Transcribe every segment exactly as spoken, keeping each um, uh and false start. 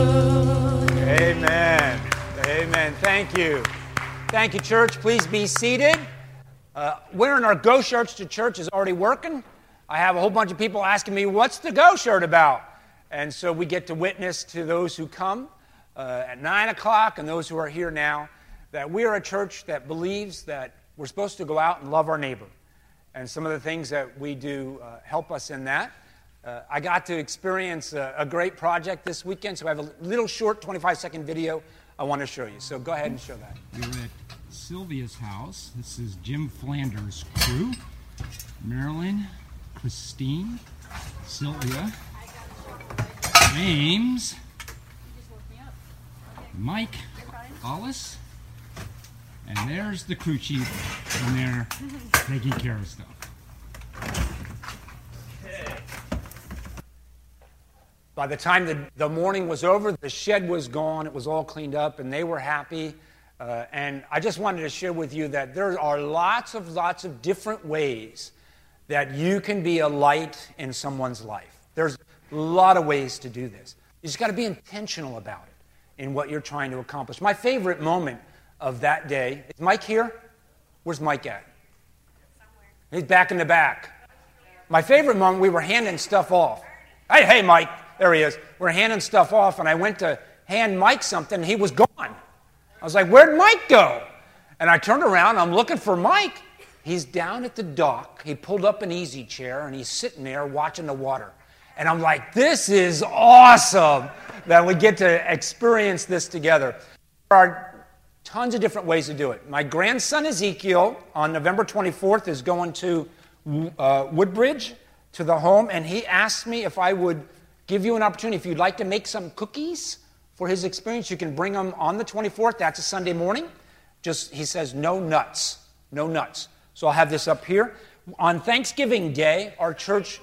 Amen. Amen. Thank you. Thank you, church. Please be seated. Uh, wearing our Go shirts to church is already working. I have a whole bunch of people asking me, what's the Go shirt about? And so we get to witness to those who come uh, at nine o'clock and those who are here now that we are a church that believes that we're supposed to go out and love our neighbor. And some of the things that we do uh, help us in that. Uh, I got to experience a, a great project this weekend, so I have a little short twenty-five second video I want to show you. So go ahead and show that. We're at Sylvia's house. This is Jim Flanders' crew. Marilyn, Christine, Sylvia, James, Mike, Alice, and there's the crew chief in there taking care of stuff. By the time the, the morning was over, the shed was gone, it was all cleaned up, and they were happy. Uh, and I just wanted to share with you that there are lots of, lots of different ways that you can be a light in someone's life. There's a lot of ways to do this. You just got to be intentional about it in what you're trying to accomplish. My favorite moment of that day, is Mike here? Where's Mike at? Somewhere. He's back in the back. My favorite moment, we were handing stuff off. Hey, hey, Mike. There he is. We're handing stuff off, and I went to hand Mike something, and he was gone. I was like, where'd Mike go? And I turned around, I'm looking for Mike. He's down at the dock. He pulled up an easy chair, and he's sitting there watching the water. And I'm like, this is awesome that we get to experience this together. There are tons of different ways to do it. My grandson Ezekiel, on November twenty-fourth, is going to uh, Woodbridge, to the home, and he asked me if I would give you an opportunity. If you'd like to make some cookies for his experience, you can bring them on the twenty-fourth. That's a Sunday morning. Just, he says, no nuts. No nuts. So I'll have this up here. On Thanksgiving Day, our church...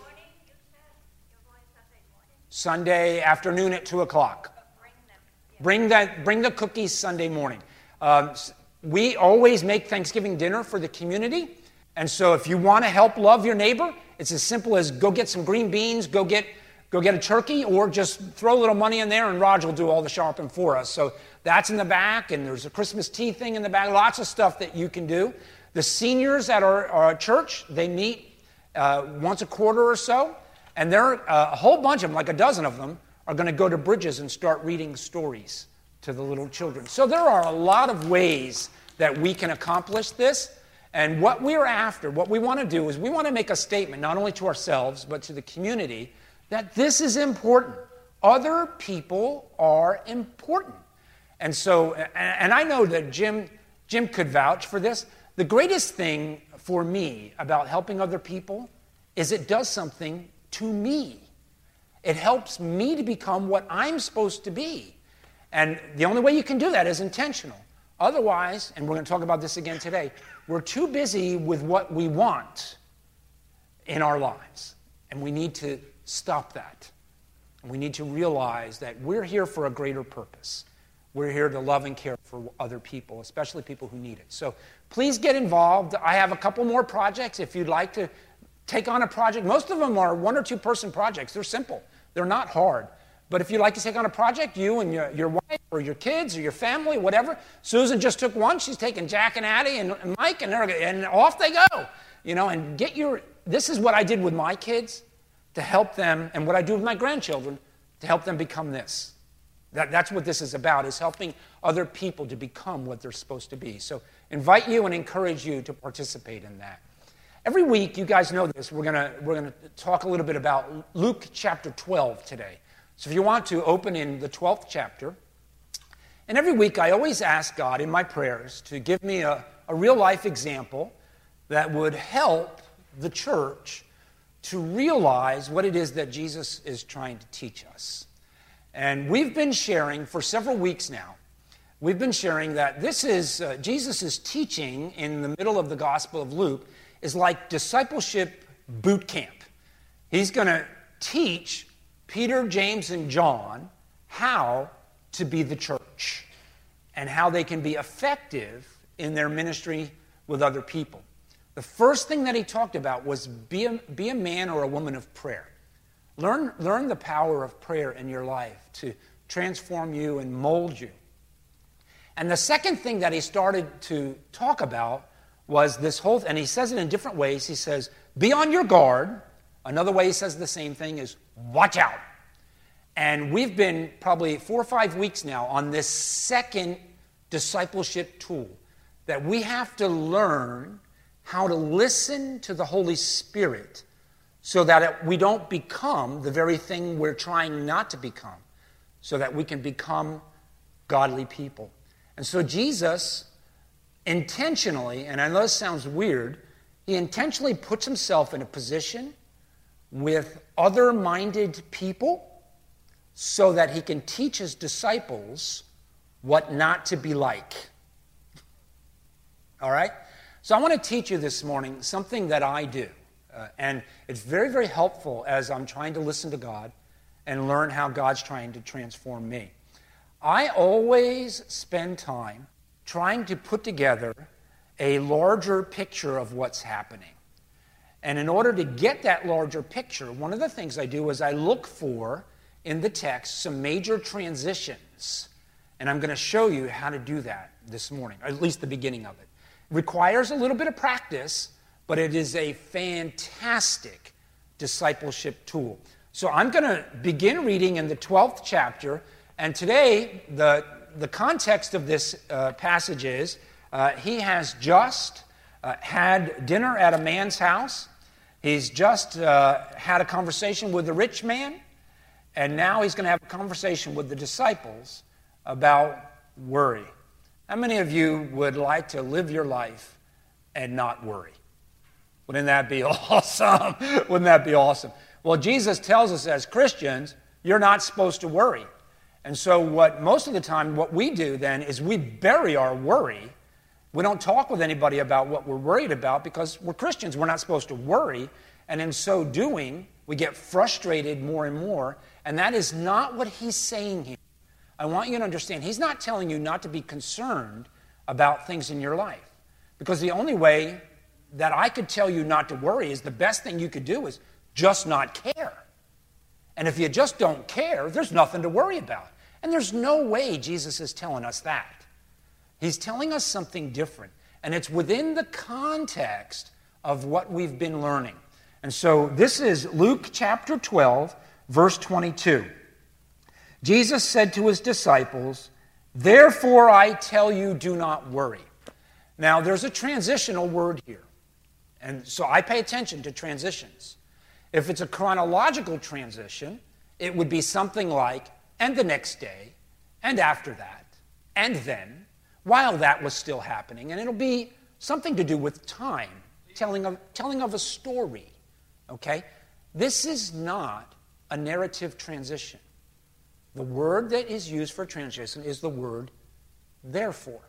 Sunday afternoon at two o'clock. Bring that. Bring the cookies Sunday morning. Um, we always make Thanksgiving dinner for the community. And so if you want to help love your neighbor, it's as simple as go get some green beans, go get... Go get a turkey, or just throw a little money in there and Roger will do all the shopping for us. So that's in the back, and there's a Christmas tea thing in the back. Lots of stuff that you can do. The seniors at our, our church, they meet uh, once a quarter or so, and there uh, a whole bunch of them, like a dozen of them, are going to go to Bridges and start reading stories to the little children. So there are a lot of ways that we can accomplish this. And what we're after, what we want to do is we want to make a statement, not only to ourselves, but to the community, that this is important. Other people are important. And so, and I know that Jim, Jim could vouch for this. The greatest thing for me about helping other people is it does something to me. It helps me to become what I'm supposed to be. And the only way you can do that is intentional. Otherwise, and we're going to talk about this again today, we're too busy with what we want in our lives. And we need to stop that. We need to realize that we're here for a greater purpose. We're here to love and care for other people, especially people who need it. So please get involved. I have a couple more projects if you'd like to take on a project. Most of them are one or two person projects. They're simple. They're not hard. But if you'd like to take on a project, you and your, your wife or your kids or your family, whatever. Susan just took one. She's taking Jack and Addie and, and Mike, and, and off they go. You know, and get your, this is what I did with my kids, to help them, and what I do with my grandchildren, to help them become this. That, that's what this is about, is helping other people to become what they're supposed to be. So invite you and encourage you to participate in that. Every week, you guys know this, we're gonna, we're gonna talk a little bit about Luke chapter twelve today. So if you want to, open in the twelfth chapter. And every week, I always ask God in my prayers to give me a, a real-life example that would help the church to realize what it is that Jesus is trying to teach us. And we've been sharing for several weeks now, we've been sharing that this is, uh, Jesus' teaching in the middle of the Gospel of Luke is like discipleship boot camp. He's going to teach Peter, James, and John how to be the church and how they can be effective in their ministry with other people. The first thing that he talked about was be a, be a man or a woman of prayer. Learn, learn the power of prayer in your life to transform you and mold you. And the second thing that he started to talk about was this whole, and he says it in different ways. He says, be on your guard. Another way he says the same thing is, watch out. And we've been probably four or five weeks now on this second discipleship tool, that we have to learn how to listen to the Holy Spirit so that it, we don't become the very thing we're trying not to become, so that we can become godly people. And so Jesus intentionally, and I know this sounds weird, he intentionally puts himself in a position with other-minded people so that he can teach his disciples what not to be like. All right? So I want to teach you this morning something that I do. Uh, and it's very, very helpful as I'm trying to listen to God and learn how God's trying to transform me. I always spend time trying to put together a larger picture of what's happening. And in order to get that larger picture, one of the things I do is I look for, in the text, some major transitions. And I'm going to show you how to do that this morning, or at least the beginning of it. It requires a little bit of practice, but it is a fantastic discipleship tool. So I'm going to begin reading in the twelfth chapter, and today the, the context of this uh, passage is uh, he has just uh, had dinner at a man's house. He's just uh, had a conversation with the rich man, and now he's going to have a conversation with the disciples about worry. How many of you would like to live your life and not worry? Wouldn't that be awesome? Wouldn't that be awesome? Well, Jesus tells us as Christians, you're not supposed to worry. And so what most of the time what we do then is we bury our worry. We don't talk with anybody about what we're worried about because we're Christians. We're not supposed to worry. And in so doing, we get frustrated more and more. And that is not what he's saying here. I want you to understand, he's not telling you not to be concerned about things in your life. Because the only way that I could tell you not to worry is the best thing you could do is just not care. And if you just don't care, there's nothing to worry about. And there's no way Jesus is telling us that. He's telling us something different. And it's within the context of what we've been learning. And so this is Luke chapter twelve, verse twenty-two. Jesus said to his disciples, "Therefore I tell you, do not worry." Now, there's a transitional word here. And so I pay attention to transitions. If it's a chronological transition, it would be something like, and the next day, and after that, and then, while that was still happening. And it'll be something to do with time, telling of, telling of a story. Okay? This is not a narrative transition. The word that is used for transition is the word therefore.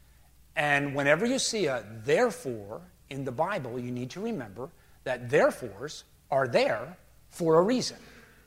And whenever you see a therefore in the Bible, you need to remember that therefores are there for a reason.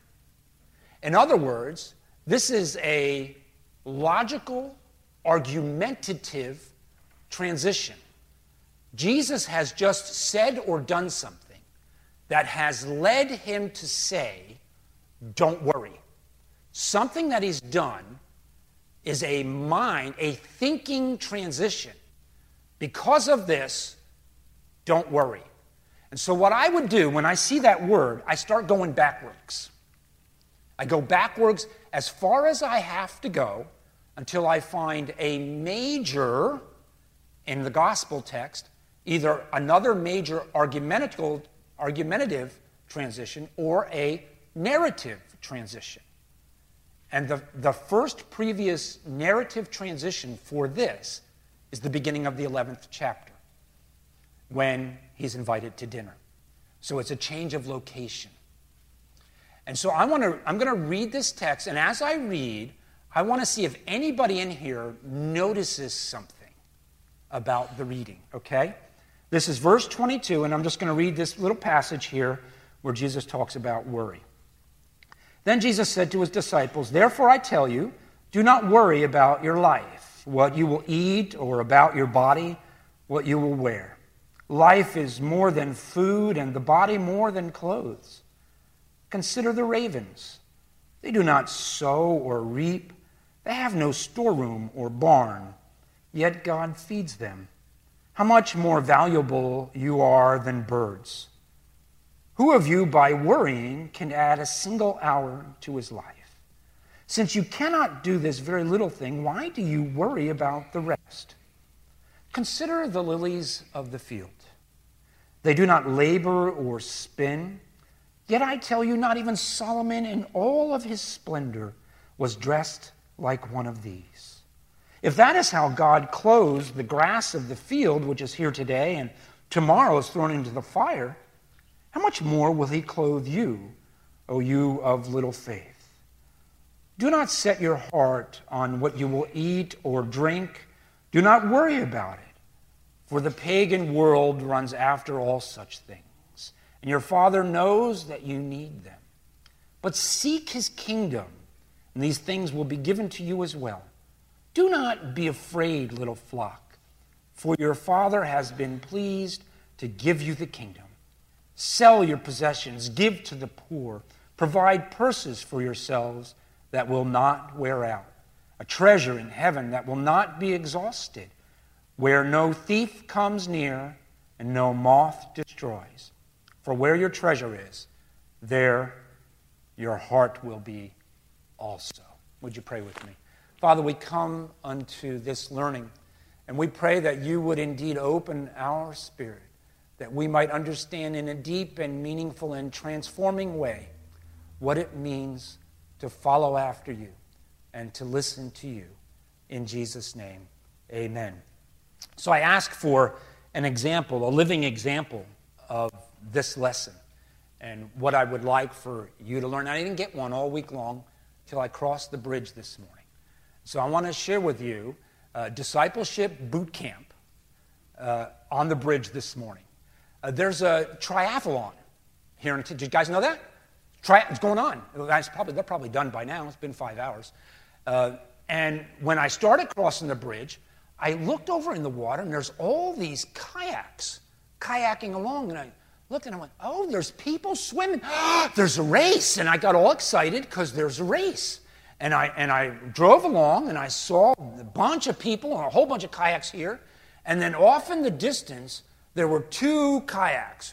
In other words, this is a logical, argumentative transition. Jesus has just said or done something that has led him to say, don't worry. Something that he's done is a mind, a thinking transition. Because of this, don't worry. And so what I would do when I see that word, I start going backwards. I go backwards as far as I have to go until I find a major, in the gospel text, either another major argumentative, argumentative transition or a narrative transition. And the, the first previous narrative transition for this is the beginning of the eleventh chapter, when he's invited to dinner. So it's a change of location. And so I want to, I'm going to read this text, and as I read, I want to see if anybody in here notices something about the reading, okay? This is verse twenty-two, and I'm just going to read this little passage here where Jesus talks about worry. Then Jesus said to his disciples, "Therefore I tell you, do not worry about your life, what you will eat, or about your body, what you will wear. Life is more than food, and the body more than clothes. Consider the ravens. They do not sow or reap. They have no storeroom or barn, yet God feeds them. How much more valuable you are than birds. Who of you, by worrying, can add a single hour to his life? Since you cannot do this very little thing, why do you worry about the rest? Consider the lilies of the field. They do not labor or spin. Yet I tell you, not even Solomon in all of his splendor was dressed like one of these. If that is how God clothes the grass of the field, which is here today and tomorrow is thrown into the fire, how much more will he clothe you, O you of little faith? Do not set your heart on what you will eat or drink. Do not worry about it, for the pagan world runs after all such things, and your Father knows that you need them. But seek his kingdom, and these things will be given to you as well. Do not be afraid, little flock, for your Father has been pleased to give you the kingdom. Sell your possessions, give to the poor, provide purses for yourselves that will not wear out, a treasure in heaven that will not be exhausted, where no thief comes near and no moth destroys. For where your treasure is, there your heart will be also. Would you pray with me? Father, we come unto this learning, and we pray that you would indeed open our spirit, that we might understand in a deep and meaningful and transforming way what it means to follow after you and to listen to you. In Jesus' name, amen. So I ask for an example, a living example of this lesson and what I would like for you to learn. I didn't get one all week long till I crossed the bridge this morning. So I want to share with you uh, discipleship boot camp uh, on the bridge this morning. Uh, there's a triathlon here in. Did you guys know that? Tri- it's going on. That's probably, they're probably done by now. It's been five hours. Uh, and when I started crossing the bridge, I looked over in the water, and there's all these kayaks kayaking along. And I looked, and I went, oh, there's people swimming. There's a race. And I got all excited because there's a race. And I, and I drove along, and I saw a bunch of people and a whole bunch of kayaks here. And then off in the distance, there were two kayaks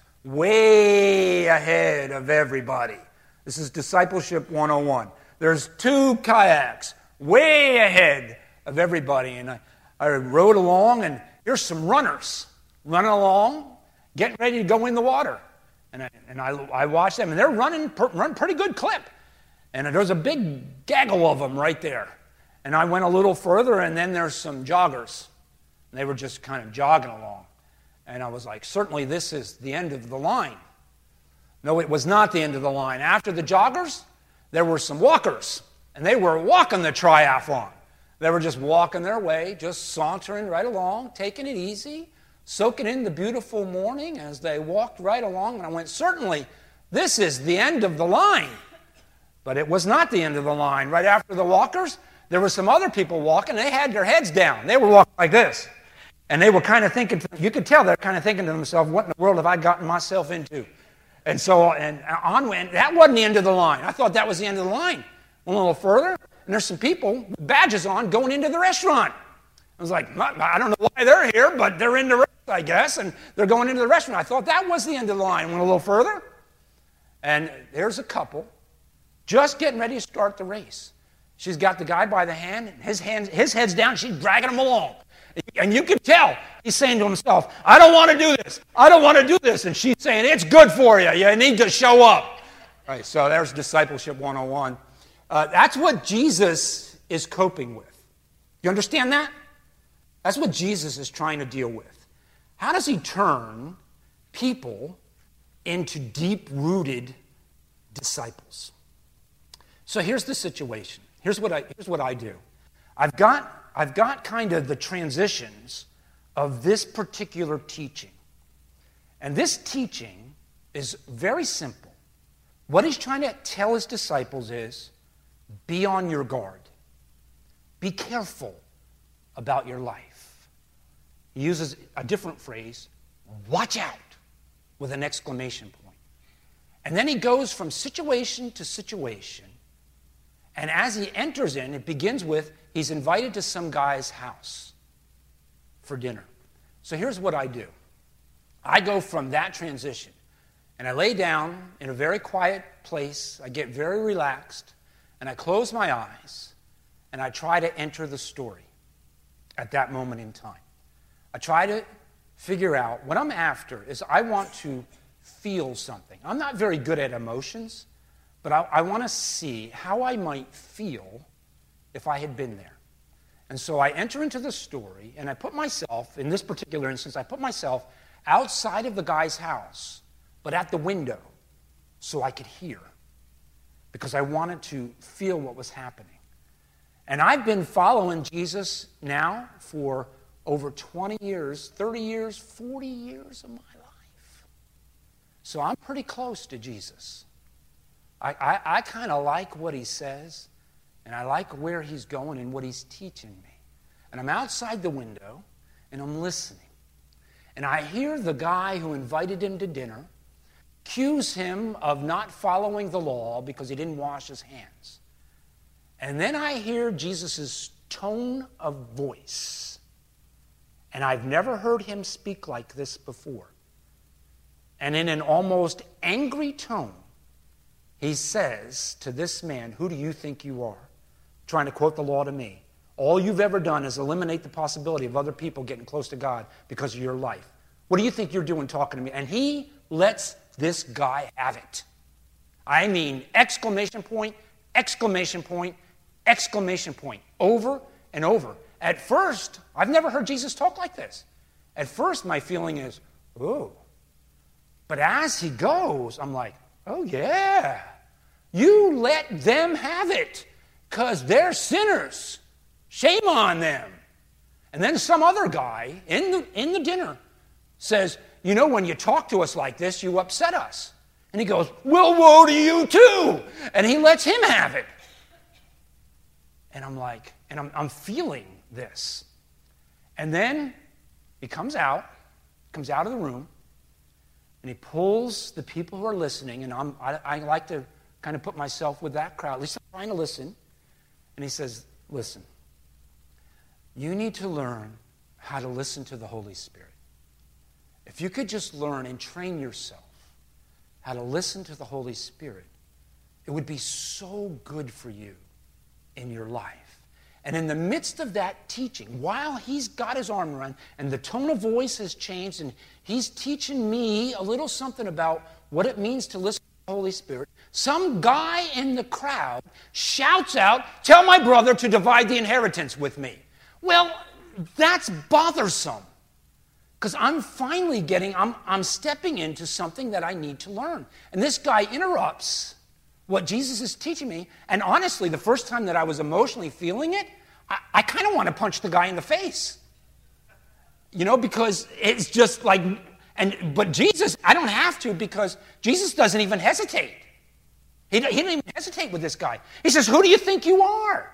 way ahead of everybody. This is Discipleship one oh one. There's two kayaks way ahead of everybody. And I, I rode along, and here's some runners running along, getting ready to go in the water. And I, and I, I watched them, and they're running, per, running pretty good clip. And there's a big gaggle of them right there. And I went a little further, and then there's some joggers. And they were just kind of jogging along. And I was like, certainly this is the end of the line. No, it was not the end of the line. After the joggers, there were some walkers. And they were walking the triathlon. They were just walking their way, just sauntering right along, taking it easy, soaking in the beautiful morning as they walked right along. And I went, certainly this is the end of the line. But it was not the end of the line. Right after the walkers, there were some other people walking. They had their heads down. They were walking like this. And they were kind of thinking, you could tell they're kind of thinking to themselves, what in the world have I gotten myself into? And so, and on went, that wasn't the end of the line. I thought that was the end of the line. Went a little further, and there's some people with badges on going into the restaurant. I was like, I don't know why they're here, but they're in the restaurant, I guess, and they're going into the restaurant. I thought that was the end of the line. Went a little further, and there's a couple just getting ready to start the race. She's got the guy by the hand, and his, hand, his head's down, she's dragging him along. And you can tell he's saying to himself, I don't want to do this. I don't want to do this. And she's saying, it's good for you. You need to show up. All right, so there's Discipleship one oh one. Uh, that's what Jesus is coping with. You understand that? That's what Jesus is trying to deal with. How does he turn people into deep-rooted disciples? So here's the situation. Here's what I, here's what I do. I've got... I've got kind of the transitions of this particular teaching. And this teaching is very simple. What he's trying to tell his disciples is, be on your guard. Be careful about your life. He uses a different phrase, watch out, with an exclamation point. And then he goes from situation to situation And as he enters in, it begins with, he's invited to some guy's house for dinner. So here's what I do. I go from that transition, and I lay down in a very quiet place. I get very relaxed, and I close my eyes, and I try to enter the story at that moment in time. I try to figure out, what I'm after is I want to feel something. I'm not very good at emotions, but I, I want to see how I might feel if I had been there. And so I enter into the story, and I put myself, in this particular instance, I put myself outside of the guy's house, but at the window, so I could hear, because I wanted to feel what was happening. And I've been following Jesus now for over twenty years, thirty years, forty years of my life. So I'm pretty close to Jesus. I, I, I kind of like what he says, and I like where he's going and what he's teaching me. And I'm outside the window, and I'm listening. And I hear the guy who invited him to dinner accuse him of not following the law because he didn't wash his hands. And then I hear Jesus' tone of voice. And I've never heard him speak like this before. And in an almost angry tone, he says to this man, "Who do you think you are?" Trying to quote the law to me. All you've ever done is eliminate the possibility of other people getting close to God because of your life. What do you think you're doing talking to me? And he lets this guy have it. I mean, exclamation point, exclamation point, exclamation point, over and over. At first, I've never heard Jesus talk like this. At first, my feeling is, oh. But as he goes, I'm like, oh yeah, you let them have it because they're sinners. Shame on them. And then some other guy in the, in the dinner says, you know, when you talk to us like this, you upset us. And he goes, well, woe to you too. And he lets him have it. And I'm like, and I'm, I'm feeling this. And then he comes out, comes out of the room, and he pulls the people who are listening, and I'm, I, I like to kind of put myself with that crowd, at least I'm trying to listen. And he says, listen, you need to learn how to listen to the Holy Spirit. If you could just learn and train yourself how to listen to the Holy Spirit, it would be so good for you in your life. And in the midst of that teaching, while he's got his arm around, and the tone of voice has changed, and he's teaching me a little something about what it means to listen to the Holy Spirit, some guy in the crowd shouts out, tell my brother to divide the inheritance with me. Well, that's bothersome. Because I'm finally getting, I'm, I'm stepping into something that I need to learn. And this guy interrupts what Jesus is teaching me. And honestly, the first time that I was emotionally feeling it, I, I kind of want to punch the guy in the face. You know, because it's just like, and but Jesus, I don't have to, because Jesus doesn't even hesitate. He, he didn't even hesitate with this guy. He says, who do you think you are?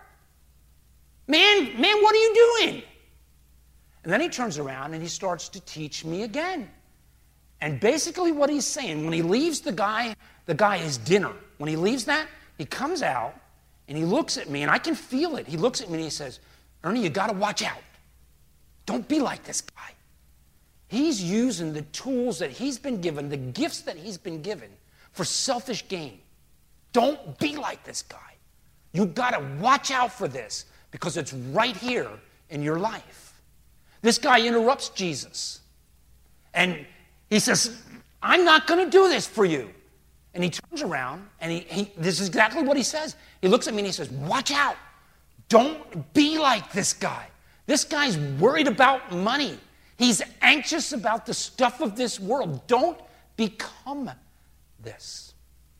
Man, man, what are you doing? And then he turns around and he starts to teach me again. And basically what he's saying, when he leaves the guy, the guy his dinner, when he leaves that, he comes out and he looks at me, and I can feel it. He looks at me and he says, Ernie, you got to watch out. Don't be like this guy. He's using the tools that he's been given, the gifts that he's been given, for selfish gain. Don't be like this guy. You've got to watch out for this, because it's right here in your life. This guy interrupts Jesus. And he says, I'm not going to do this for you. And he turns around, and he, he, this is exactly what he says. He looks at me and he says, watch out. Don't be like this guy. This guy's worried about money. He's anxious about the stuff of this world. Don't become this.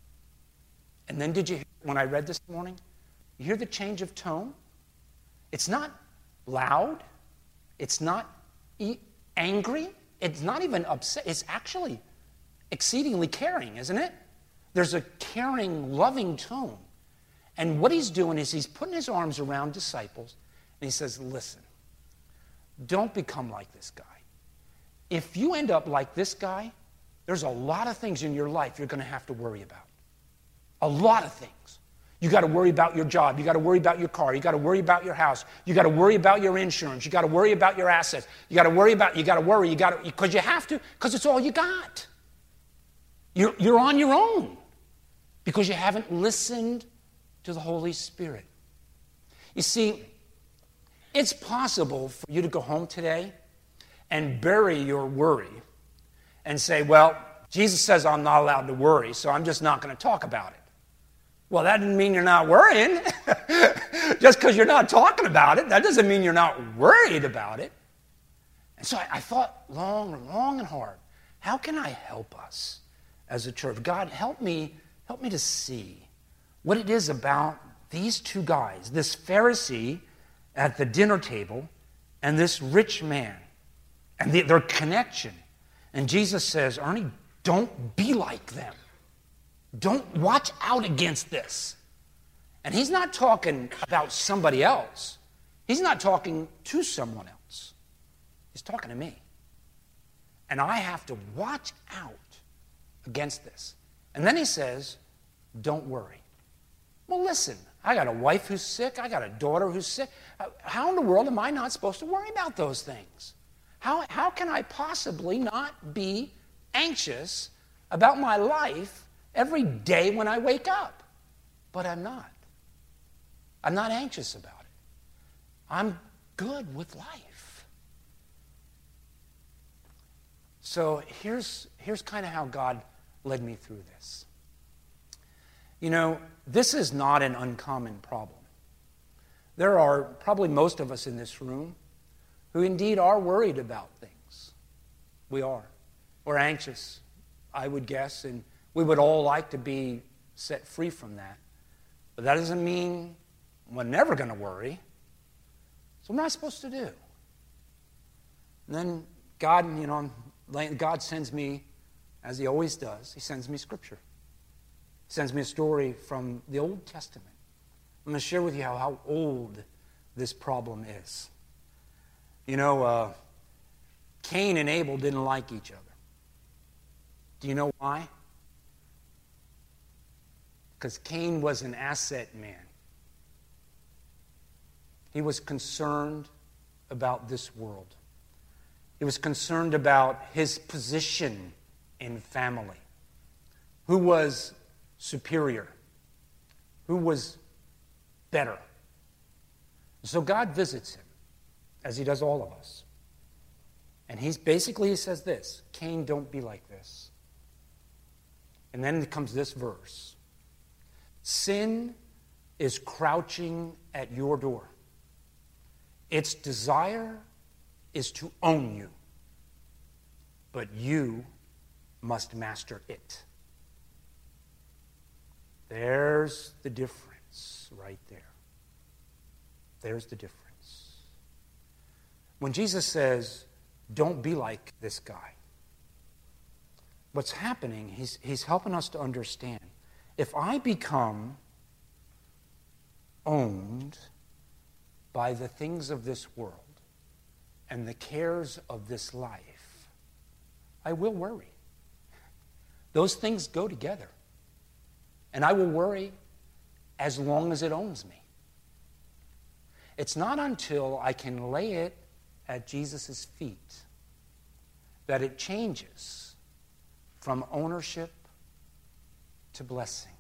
And then did you hear, when I read this morning, you hear the change of tone? It's not loud. It's not e- angry. It's not even upset. It's actually exceedingly caring, isn't it? There's a caring, loving tone. And what he's doing is he's putting his arms around disciples, and he says, listen, don't become like this guy. If you end up like this guy, there's a lot of things in your life you're going to have to worry about. A lot of things. You got to worry about your job. You got to worry about your car. You got to worry about your house. You got to worry about your insurance. You got to worry about your assets. You got to worry about, you got to worry, you got to, because you have to, because it's all you got. You're, you're on your own because you haven't listened to the Holy Spirit. You see, it's possible for you to go home today and bury your worry and say, well, Jesus says I'm not allowed to worry, so I'm just not going to talk about it. Well, that doesn't mean you're not worrying. Just because you're not talking about it, that doesn't mean you're not worried about it. And so I, I thought long and long and hard, how can I help us as a church? God, help me, help me to see what it is about these two guys, this Pharisee at the dinner table and this rich man, and the, their connection. And Jesus says, Ernie, don't be like them. Don't watch out against this. And he's not talking about somebody else. He's not talking to someone else. He's talking to me. And I have to watch out against this. And then he says, don't worry. Well, listen, I got a wife who's sick. I got a daughter who's sick. How in the world am I not supposed to worry about those things? How, how can I possibly not be anxious about my life every day when I wake up? But I'm not. I'm not anxious about it. I'm good with life. So here's, here's kind of how God led me through this. You know, this is not an uncommon problem. There are probably most of us in this room who indeed are worried about things. We are. We're anxious, I would guess, and we would all like to be set free from that. But that doesn't mean we're never going to worry. So what am I supposed to do? And then God, you know, God sends me, as he always does, he sends me scripture. He sends me a story from the Old Testament. I'm going to share with you how, how old this problem is. You know, uh, Cain and Abel didn't like each other. Do you know why? Because Cain was an asset man. He was concerned about this world. He was concerned about his position in family. Who was superior? Who was better? So God visits him, as he does all of us. And he's basically he says this, Cain, don't be like this. And then comes this verse. Sin is crouching at your door. Its desire is to own you, but you must master it. There's the difference right there. There's the difference. When Jesus says, don't be like this guy, what's happening, he's, he's helping us to understand. If I become owned by the things of this world and the cares of this life, I will worry. Those things go together. And I will worry as long as it owns me. It's not until I can lay it at Jesus' feet that it changes from ownership to blessing.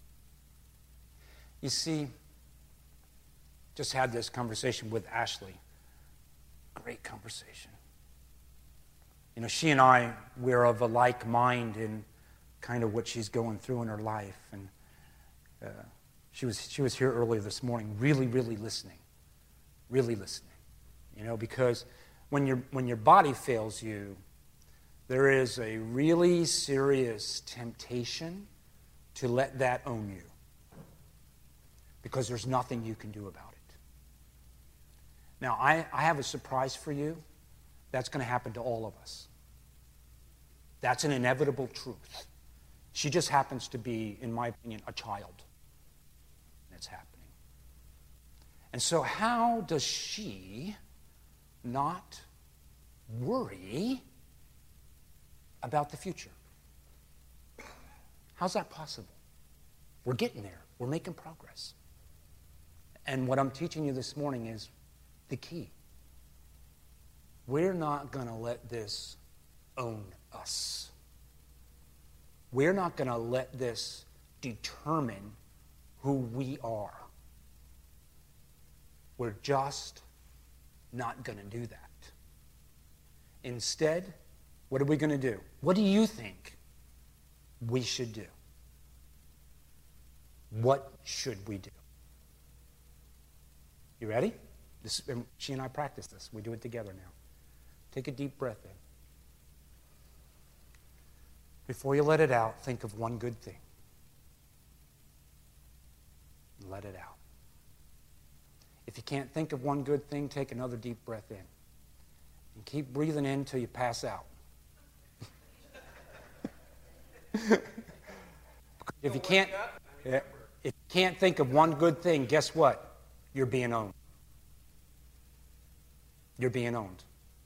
You see, just had this conversation with Ashley. Great conversation. You know, she and I, we're of a like mind in kind of what she's going through in her life. And uh, she was she was here earlier this morning, really, really listening. Really listening. You know, because when your when your body fails you, there is a really serious temptation to let that own you. Because there's nothing you can do about it. Now, I, I have a surprise for you. That's going to happen to all of us. That's an inevitable truth. She just happens to be, in my opinion, a child. That's happening. And so how does she not worry about the future? How's that possible? We're getting there. We're making progress. And what I'm teaching you this morning is the key. We're not going to let this own us. We're not going to let this determine who we are. We're just not going to do that. Instead, what are we going to do? What do you think we should do? What should we do? You ready? This, she and I practice this. We do it together now. Take a deep breath in. Before you let it out, think of one good thing. Let it out. If you can't think of one good thing, take another deep breath in. And keep breathing in until you pass out. If you can't, if you can't think of one good thing, guess what? You're being owned. You're being owned.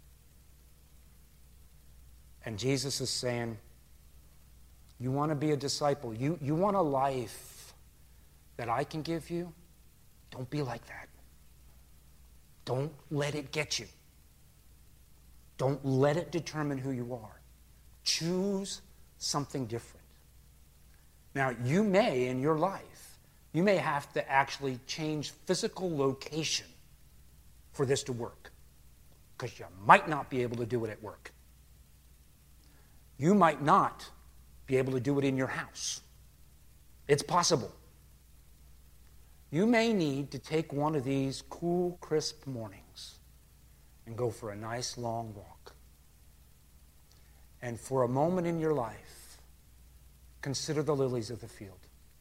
And Jesus is saying, you want to be a disciple. You, you want a life that I can give you? Don't be like that. Don't let it get you. Don't let it determine who you are. Choose something different. Now, you may, in your life, you may have to actually change physical location for this to work, because you might not be able to do it at work. You might not be able to do it in your house. It's possible. You may need to take one of these cool, crisp mornings and go for a nice long walk. And for a moment in your life, consider the lilies of the field.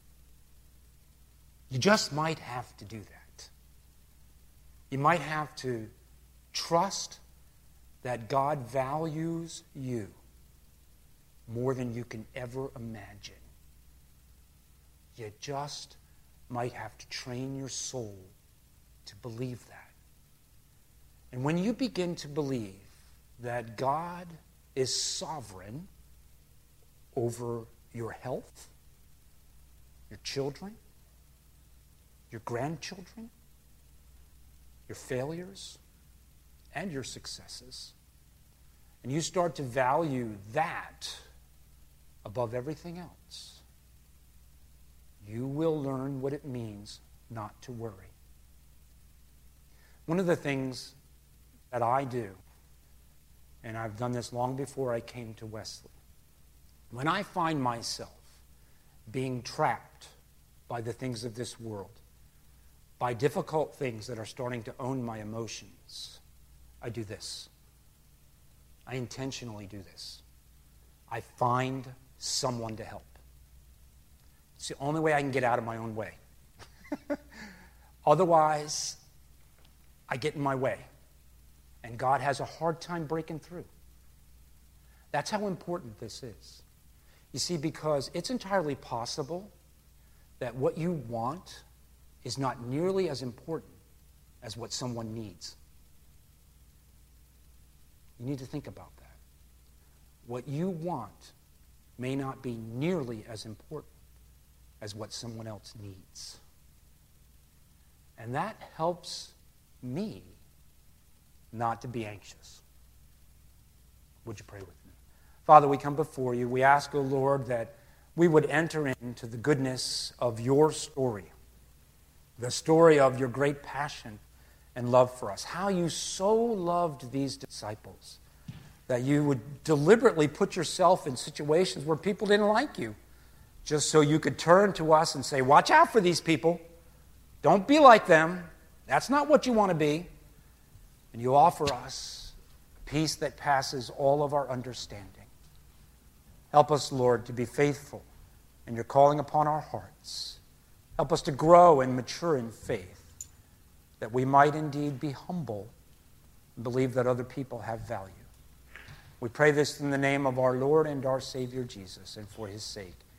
You just might have to do that. You might have to trust that God values you more than you can ever imagine. You just might have to train your soul to believe that. And when you begin to believe that God is sovereign over your health, your children, your grandchildren, your failures, and your successes, and you start to value that above everything else, you will learn what it means not to worry. One of the things that I do, and I've done this long before I came to Wesley, when I find myself being trapped by the things of this world, by difficult things that are starting to own my emotions, I do this. I intentionally do this. I find someone to help. It's the only way I can get out of my own way. Otherwise, I get in my way. And God has a hard time breaking through. That's how important this is. You see, because it's entirely possible that what you want is not nearly as important as what someone needs. You need to think about that. What you want may not be nearly as important as what someone else needs. And that helps me not to be anxious. Would you pray with me? Father, we come before you. We ask, O Lord, that we would enter into the goodness of your story, the story of your great passion and love for us, how you so loved these disciples, that you would deliberately put yourself in situations where people didn't like you, just so you could turn to us and say, watch out for these people. Don't be like them. That's not what you want to be. And you offer us peace that passes all of our understanding. Help us, Lord, to be faithful in your calling upon our hearts. Help us to grow and mature in faith, that we might indeed be humble and believe that other people have value. We pray this in the name of our Lord and our Savior Jesus, and for his sake.